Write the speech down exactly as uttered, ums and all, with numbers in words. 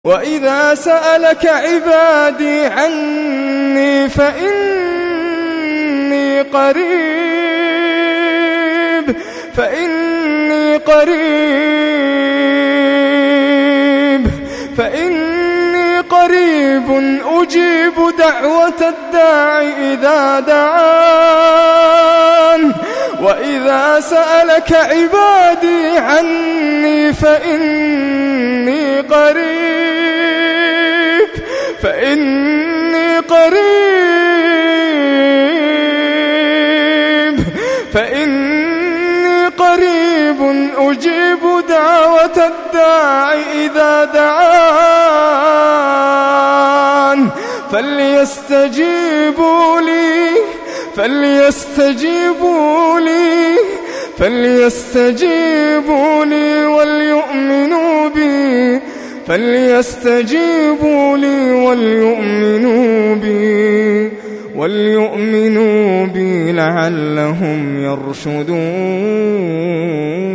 وإذا سألك عبادي عني فإني قريب فإني قريب فإني قريب أجيب دعوة الداع إذا دعان. وإذا سألك عبادي عني فإني قريب فإني قريب فإني قريب أجيب دعوة الداع إذا دعان. فليستجيبوا لي فليستجيبوا لي فليستجيبوا لي وليؤمنوا بي فليستجيبوا لي وليؤمنوا بي وليؤمنوا بي لعلهم يرشدون.